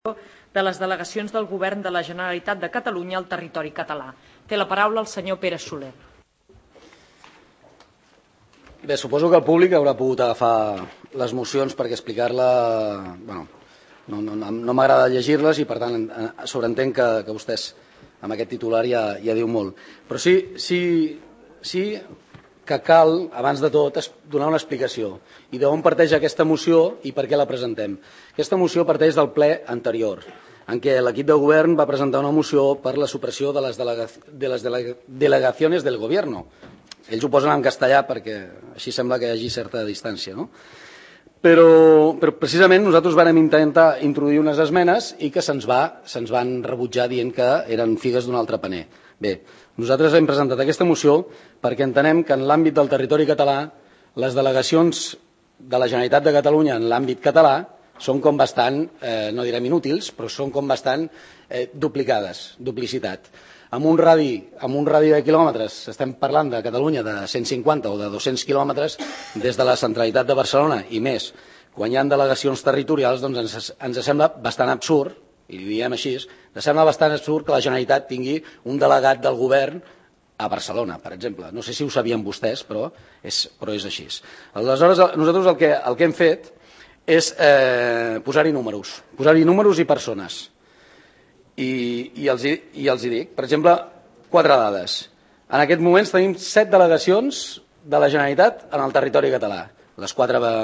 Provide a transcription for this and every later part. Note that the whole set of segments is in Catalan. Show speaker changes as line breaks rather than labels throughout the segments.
de les delegacions del Govern de la Generalitat de Catalunya al territori català. Té la paraula el senyor Pere Soler.
Bé, suposo que el públic haurà pogut agafar les mocions perquè explicar-la... Bueno, no m'agrada llegir-les i, per tant, sobreentenc que vostès amb aquest titular ja diu molt. Però sí que cal, abans de tot, donar una explicació i d'on parteix aquesta moció i per què la presentem. Aquesta moció parteix del ple anterior, en què l'equip de govern va presentar una moció per la supressió de les delegaciones del gobierno. Ells ho posen en castellà perquè així sembla que hi hagi certa distància, no? Però precisament nosaltres vàrem intentar introduir unes esmenes i que se'ns van rebutjar dient que eren figues d'un altre paner. Bé, nosaltres hem presentat aquesta moció perquè entenem que en l'àmbit del territori català les delegacions de la Generalitat de Catalunya en l'àmbit català són com bastant, no direm inútils, però són com bastant duplicades, duplicitat. Amb un radi de quilòmetres, estem parlant de Catalunya de 150 o de 200 quilòmetres des de la centralitat de Barcelona i més. Quan hi ha delegacions territorials, doncs ens sembla bastant absurd, i ho diem així, ens sembla bastant absurd que la Generalitat tingui un delegat del govern a Barcelona, per exemple. No sé si ho sabien vostès, però és així. Aleshores, nosaltres el que hem fet és posar-hi números i persones. I els hi dic, per exemple, 4 dades. En aquests moments tenim 7 delegacions de la Generalitat en el territori català. Les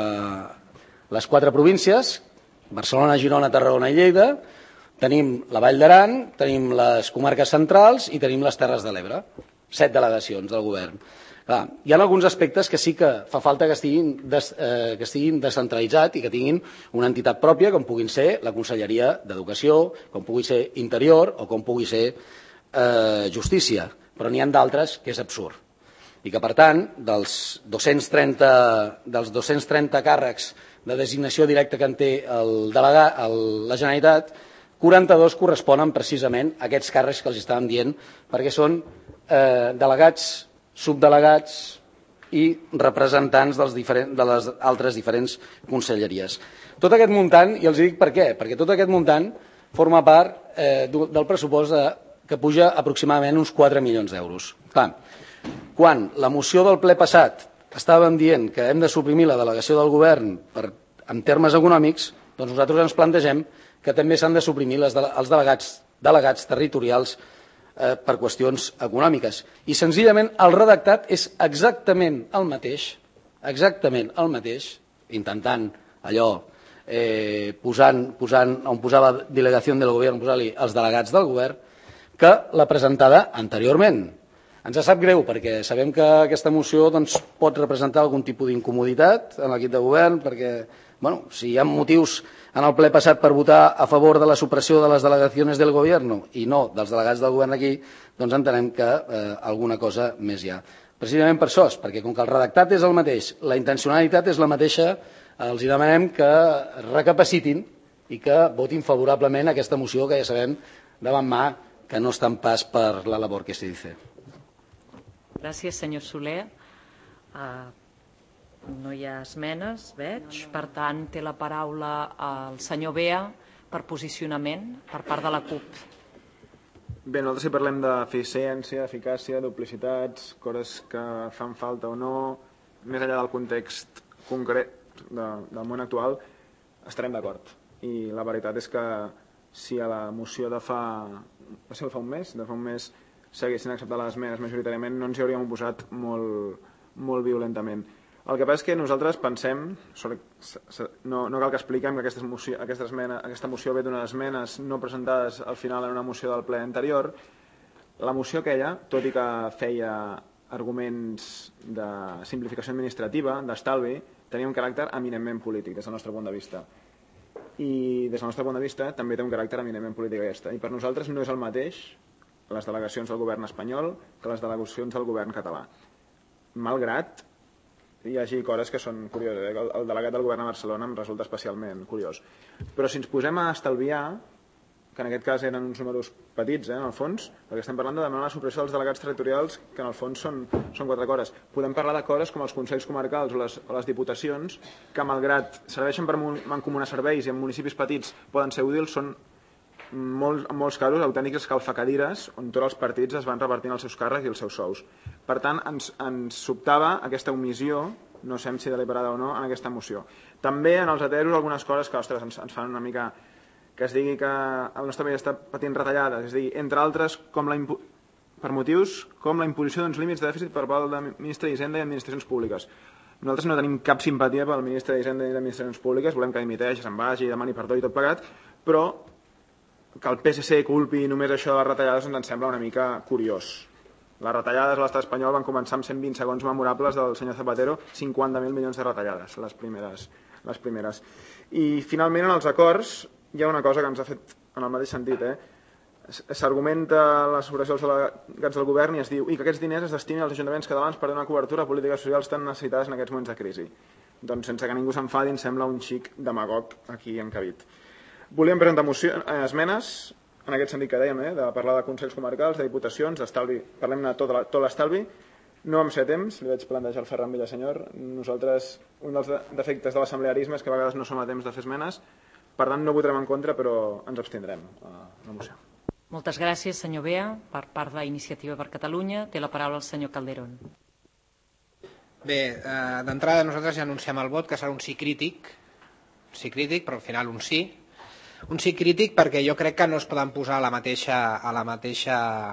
4 províncies, Barcelona, Girona, Tarragona i Lleida, tenim la Vall d'Aran, tenim les comarques centrals i tenim les Terres de l'Ebre. 7 delegacions del govern. Clar, hi ha alguns aspectes que sí que fa falta que estiguin descentralitzats i que tinguin una entitat pròpia, com puguin ser la Conselleria d'Educació, com pugui ser Interior o com pugui ser Justícia. Però n'hi ha d'altres que és absurd. I que, per tant, dels 230 càrrecs de designació directa que en té la Generalitat, 42 corresponen precisament a aquests càrrecs que els estàvem dient, perquè són delegats, subdelegats i representants de les altres diferents conselleries. Tot aquest muntant, i els dic per què, perquè tot aquest muntant forma part del pressupost que puja aproximadament uns 4 milions d'euros. Quan la moció del ple passat estàvem dient que hem de suprimir la delegació del govern en termes econòmics, doncs nosaltres ens plantegem que també s'han de suprimir els delegats territorials per qüestions econòmiques. I senzillament el redactat és exactament el mateix, intentant allò, posant on posava delegació del govern, posar-li els delegats del govern, que la presentada anteriorment. Ens sap greu perquè sabem que aquesta moció pot representar algun tipus d'incomoditat en l'equip de govern perquè si hi ha motius en el ple passat per votar a favor de la supressió de les delegacions del govern i no dels delegats del govern aquí, doncs entenem que alguna cosa més hi ha. Precisament per això, perquè com que el redactat és el mateix, la intencionalitat és la mateixa, els demanem que recapacitin i que votin favorablement aquesta moció que ja sabem davant mà que no estan pas per la labor que se dice.
Gràcies, senyor Soler. No hi ha esmenes, veig. Per tant, té la paraula el senyor Bea per posicionament per part de la CUP.
Bé, nosaltres si parlem d'eficiència, eficàcia, duplicitats, coses que fan falta o no, més enllà del context concret del món actual, estarem d'acord. I la veritat és que si a la moció de fa un mes s'haguessin acceptat les esmenes majoritàriament, no ens hi hauríem oposat molt violentament. El que passa és que nosaltres pensem, no cal que expliquem que aquesta moció ve d'unes esmenes no presentades al final en una moció del ple anterior. La moció aquella, tot i que feia arguments de simplificació administrativa, d'estalvi, tenia un caràcter eminentment polític des del nostre punt de vista. I des del nostre punt de vista també té un caràcter eminentment polític aquesta. I per nosaltres no és el mateix les delegacions del govern espanyol que les delegacions del govern català. Malgrat hi hagi coses que són curioses. El delegat del govern a Barcelona em resulta especialment curiós. Però si ens posem a estalviar, que en aquest cas eren uns números petits, en el fons, perquè estem parlant de demanar la supressió dels delegats territorials, que en el fons són 4 cores. Podem parlar de cores com els consells comarcals o les diputacions, que malgrat serveixen per mancomunar serveis i en municipis petits poden ser útils, són en molts casos autèntics escalfacadires on tots els partits es van repartint els seus càrrecs i els seus sous. Per tant, ens sobtava aquesta omissió, no sabem si deliberada o no, en aquesta moció. També en els heteros algunes coses que, ostres, ens fan una mica que es digui que el nostre país està patint retallades, és a dir, entre altres, per motius com la imposició d'uns límits de dèficit per part del ministre d'Hisenda i Administracions Públiques. Nosaltres no tenim cap simpatia pel ministre d'Hisenda i d'Administracions Públiques, volem que dimiteix, se'n vagi, demani perdó i tot plegat, però que el PSC culpi només això de les retallades ens sembla una mica curiós. Les retallades a l'estat espanyol van començar amb 120 segons memorables del senyor Zapatero, 50.000 milions de retallades, les primeres. I finalment en els acords hi ha una cosa que ens ha fet en el mateix sentit. S'argumenta la supressió dels delegats del govern i es diu que aquests diners es destinin als ajuntaments catalans per donar cobertura a polítiques socials tan necessitades en aquests moments de crisi. Doncs sense que ningú s'enfadi, em sembla un xic demagog aquí encabit. Volíem presentar esmenes en aquest sentit que dèiem, de parlar de consells comarcals, de diputacions, d'estalvi. Parlem-ne tot l'estalvi. No em sé temps, li vaig plantejar al Ferran Villasenyor. Nosaltres, un dels defectes de l'assemblearisme és que a vegades no som a temps de fer esmenes. Per tant, no votarem en contra, però ens abstindrem a la moció.
Moltes gràcies, senyor Bea. Per part d'Iniciativa per Catalunya, té la paraula el senyor Calderón.
Bé, d'entrada nosaltres ja anunciem el vot, que serà un sí crític, però al final un sí. Un sí crític perquè jo crec que no es poden posar a la mateixa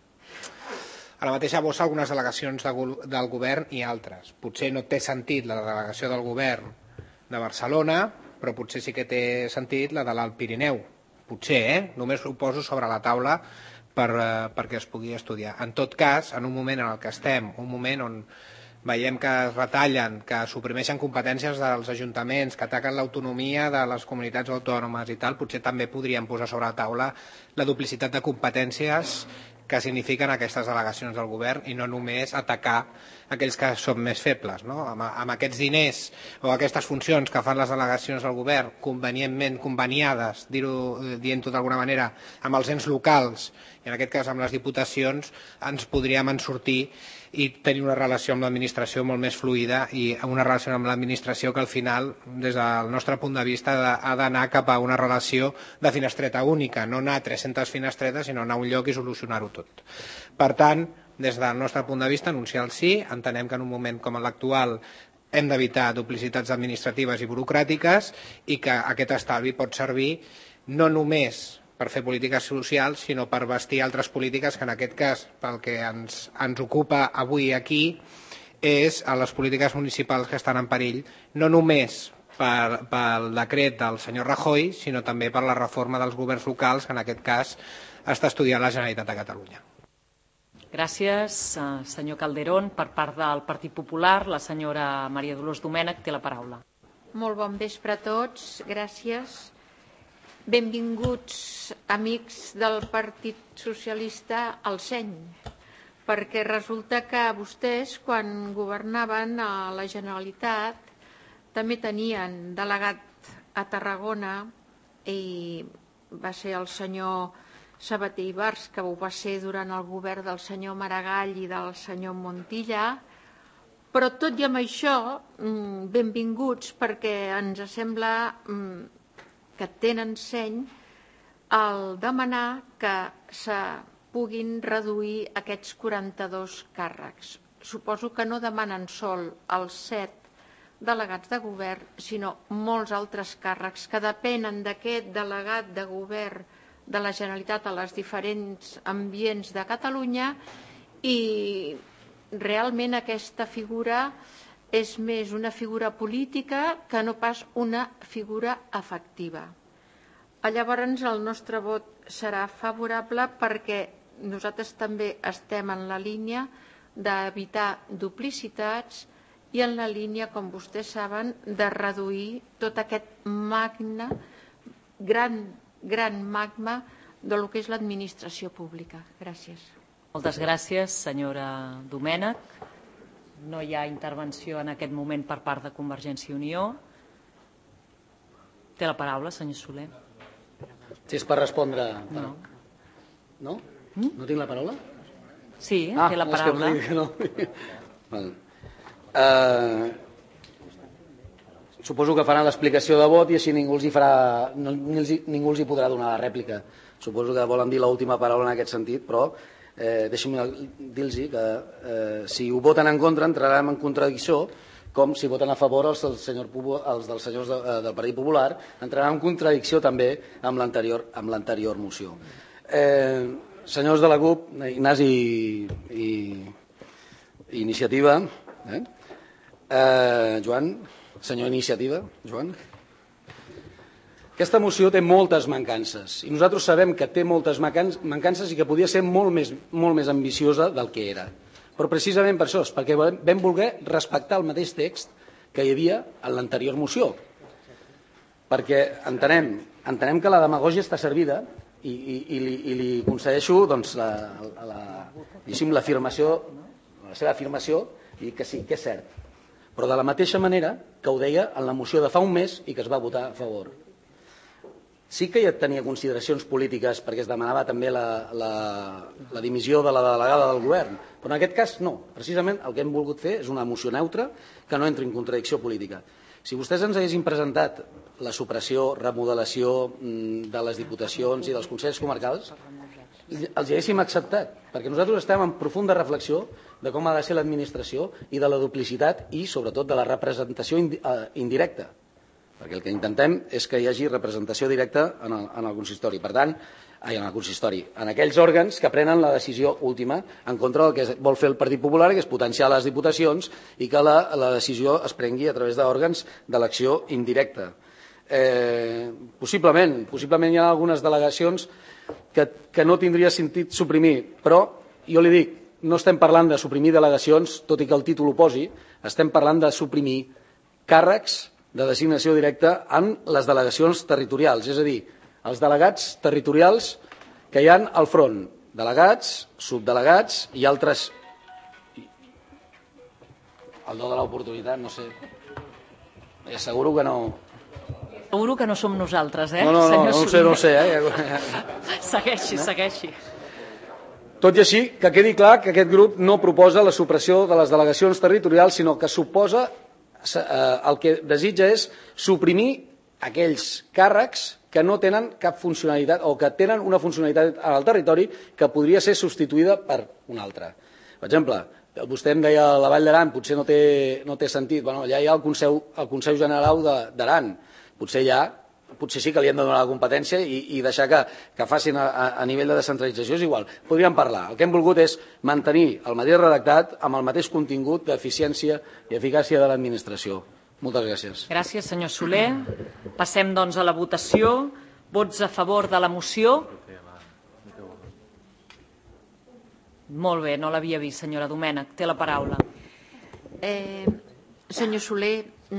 bossa algunes delegacions del govern i altres. Potser no té sentit la delegació del govern de Barcelona, però potser sí que té sentit la de l'Alt Pirineu. Potser, només ho poso sobre la taula perquè es pugui estudiar. En tot cas, en un moment en el que estem, un moment on veiem que es retallen, que suprimeixen competències dels ajuntaments, que ataquen l'autonomia de les comunitats autònomes i tal, potser també podríem posar sobre la taula la duplicitat de competències que signifiquen aquestes delegacions del govern i no només atacar aquells que són més febles. Amb aquests diners o aquestes funcions que fan les delegacions del govern convenientment conveniades, dient-ho d'alguna manera, amb els ens locals i en aquest cas amb les diputacions, ens podríem en sortir i tenir una relació amb l'administració molt més fluida i una relació amb l'administració que al final, des del nostre punt de vista, ha d'anar cap a una relació de finestreta única, no anar a 300 finestretes, sinó anar a un lloc i solucionar-ho tot. Per tant, des del nostre punt de vista, anunciar el sí, entenem que en un moment com l'actual hem d'evitar duplicitats administratives i burocràtiques i que aquest estalvi pot servir no només per fer polítiques socials, sinó per bastir altres polítiques que en aquest cas, pel que ens ocupa avui aquí, és a les polítiques municipals que estan en perill, no només pel decret del senyor Rajoy, sinó també per la reforma dels governs locals, que en aquest cas està estudiant la Generalitat de Catalunya.
Gràcies, senyor Calderón. Per part del Partit Popular, la senyora Maria Dolors Domènech té la paraula.
Molt bon vespre a tots, gràcies. Benvinguts, amics del Partit Socialista, al seny, perquè resulta que vostès, quan governaven a la Generalitat, també tenien delegat a Tarragona i va ser el senyor Sabater Ibars, que ho va ser durant el govern del senyor Maragall i del senyor Montilla, però tot i amb això, benvinguts, perquè ens sembla que tenen seny al demanar que se puguin reduir aquests 42 càrrecs. Suposo que no demanen sol els 7 delegats de govern, sinó molts altres càrrecs que depenen d'aquest delegat de govern de la Generalitat a les diferents ambients de Catalunya i realment aquesta figura és més una figura política que no pas una figura efectiva. Llavors el nostre vot serà favorable perquè nosaltres també estem en la línia d'evitar duplicitats i en la línia, com vostès saben, de reduir tot aquest magma, gran magma del que és l'administració pública. Gràcies.
Moltes gràcies, senyora Domènech. No hi ha intervenció en aquest moment per part de Convergència i Unió. Té la paraula, senyor Soler.
Si és per respondre... No? No tinc la paraula?
Sí, té la paraula.
És que no. Suposo que faran l'explicació de vot i així ningú els podrà donar la rèplica. Suposo que volen dir l'última paraula en aquest sentit, però deixi'm dir-los que si ho voten en contra entrarem en contradicció, com si voten a favor els dels senyors del Partit Popular, entraran en contradicció també amb l'anterior moció. Senyors de la CUP, Ignasi i Iniciativa, Joan, senyor Iniciativa, Joan. Aquesta moció té moltes mancances i nosaltres sabem que té moltes mancances i que podia ser molt més ambiciosa del que era. Però precisament per això, és perquè vam voler respectar el mateix text que hi havia en l'anterior moció. Perquè entenem que la demagògia està servida i li concedeixo la seva afirmació i que sí, que és cert. Però de la mateixa manera que ho deia en la moció de fa un mes i que es va votar a favor. Sí que ja tenia consideracions polítiques perquè es demanava també la dimissió de la delegada del govern, però en aquest cas no. Precisament el que hem volgut fer és una moció neutra que no entri en contradicció política. Si vostès ens haguessin presentat la supressió, remodelació de les diputacions i dels consells comarcals, els haguéssim acceptat, perquè nosaltres estem en profunda reflexió de com ha de ser l'administració i de la duplicitat i, sobretot, de la representació indirecta. Perquè el que intentem és que hi hagi representació directa en el consistori. Per tant, en aquells òrgans que prenen la decisió última en contra del que vol fer el Partit Popular, que és potenciar les diputacions i que la decisió es prengui a través d'òrgans d'elecció indirecta. Possiblement hi ha algunes delegacions que no tindria sentit suprimir, però jo li dic, no estem parlant de suprimir delegacions, tot i que el títol ho posi, estem parlant de suprimir càrrecs de designació directa en les delegacions territorials, és a dir, els delegats territorials que hi ha al front, delegats, subdelegats i altres. El do de l'oportunitat, no sé. Asseguro que no.
Seguro que no som nosaltres,
No ho sé.
Segueixi.
Tot i així, que quedi clar que aquest grup no proposa la supressió de les delegacions territorials, sinó que suposa el que desitja és suprimir aquells càrrecs que no tenen cap funcionalitat o que tenen una funcionalitat al territori que podria ser substituïda per una altra. Per exemple, vostè em deia la Vall d'Aran, potser no té sentit. Allà hi ha el Consell General d'Aran. Potser sí que li hem de donar la competència i deixar que facin a nivell de descentralització, és igual. Podríem parlar. El que hem volgut és mantenir el mateix redactat amb el mateix contingut d'eficiència i eficàcia de l'administració. Moltes gràcies.
Gràcies, senyor Soler. Passem, doncs, a la votació. Vots a favor de la moció? Molt bé, no l'havia vist, senyora Domènech. Té la paraula.
Senyor Soler,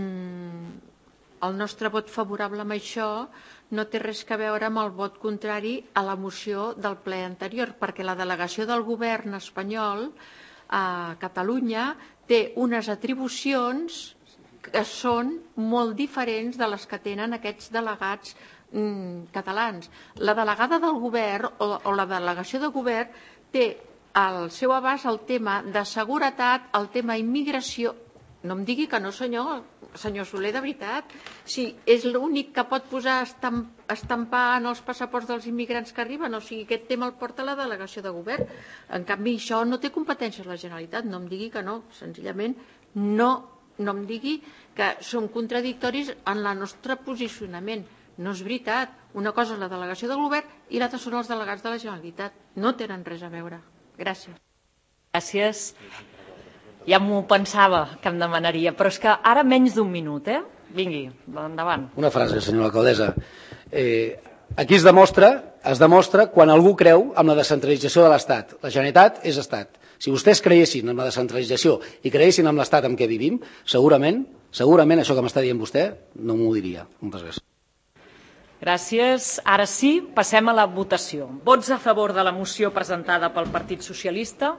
el nostre vot favorable amb això no té res a veure amb el vot contrari a la moció del ple anterior, perquè la delegació del govern espanyol a Catalunya té unes atribucions que són molt diferents de les que tenen aquests delegats catalans. La delegada del govern o la delegació de govern té al seu abast el tema de seguretat, el tema immigració. No em digui que no, senyor Soler, de veritat. Si és l'únic que pot posar estampar en els passaports dels immigrants que arriben, o sigui, aquest tema el porta la delegació de govern. En canvi, això no té competències la Generalitat. No em digui que no, senzillament no em digui que són contradictoris en el nostre posicionament. No és veritat. Una cosa és la delegació del govern i l'altra són els delegats de la Generalitat. No tenen res a veure. Gràcies.
Gràcies. Ja m'ho pensava que em demanaria, però és que ara menys d'un minut, Vingui, endavant.
Una frase, senyora alcaldessa. Aquí es demostra quan algú creu en la descentralització de l'Estat. La Generalitat és Estat. Si vostès creguessin en la descentralització i creguessin en l'Estat en què vivim, segurament això que m'està dient vostè no m'ho diria. Moltes gràcies.
Gràcies. Ara sí, passem a la votació. Vots a favor de la moció presentada pel Partit Socialista?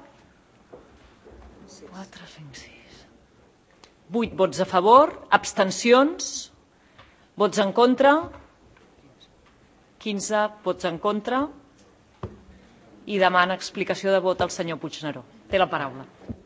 4, 5, 6. 8 vots a favor, abstencions, vots en contra, 15 vots en contra i demana explicació de vot al senyor Puigneró. Té la paraula.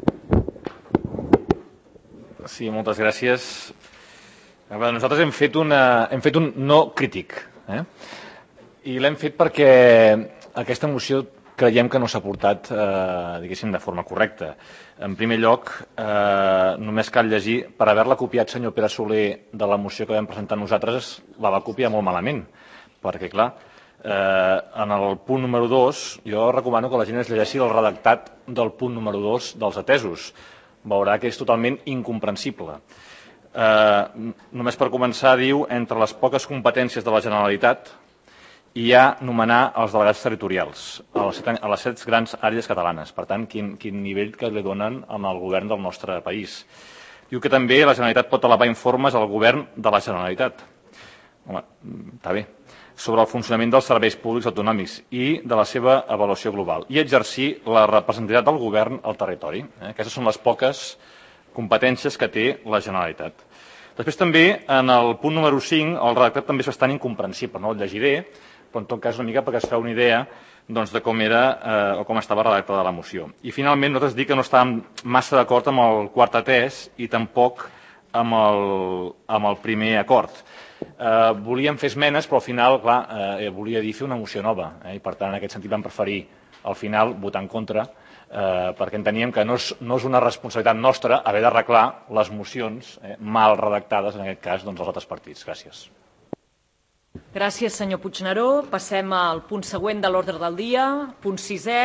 Sí, moltes gràcies. Nosaltres hem fet un no crític, i l'hem fet perquè aquesta moció creiem que no s'ha portat, diguéssim, de forma correcta. En primer lloc, només cal llegir, per haver-la copiat senyor Pere Soler de la moció que vam presentar nosaltres, la va copiar molt malament, perquè, clar, en el punt número 2, jo recomano que la gent es llegeixi el redactat del punt número 2 dels atesos. Veurà que és totalment incomprensible. Només per començar, diu, entre les poques competències de la Generalitat hi ha nomenar els delegats territorials a les 7 grans àrees catalanes. Per tant, quin nivell que li donen al govern del nostre país. Diu que també la Generalitat pot elevar informes al govern de la Generalitat. Home, està bé. Sobre el funcionament dels serveis públics autonòmics i de la seva avaluació global. I exercir la representativitat del govern al territori. Aquestes són les poques competències que té la Generalitat. Després també, en el punt número 5, el redactat també és bastant incomprensible. No el llegiré, però en tot cas una mica perquè es fa una idea de com era o com estava redactada la moció. I finalment, nosaltres dic que no estàvem massa d'acord amb el quart atès i tampoc amb el primer acord. Volíem fer esmenes, però al final, clar, volia dir fer una moció nova, i per tant, en aquest sentit vam preferir al final votar en contra, perquè enteníem que no és una responsabilitat nostra haver d'arreglar les mocions mal redactades, en aquest cas, dels altres partits. Gràcies.
Gràcies, senyor Puigneró. Passem al punt següent de l'ordre del dia, punt 6è.